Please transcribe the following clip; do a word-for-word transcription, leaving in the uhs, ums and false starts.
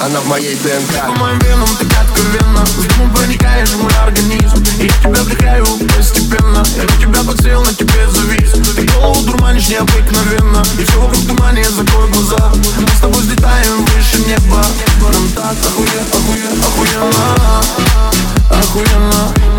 она в моей ДНК. По моим венам ты откровенно, с дымом проникаешь в мой организм. И я тебя вдыхаю постепенно, я на тебя подсел, на тебе завис. Ты голову дурманишь необыкновенно, и все вокруг тумане, закрой глаза. Мы с тобой взлетаем выше неба. Нам так охуенно, охуенно, охуенно, охуенно.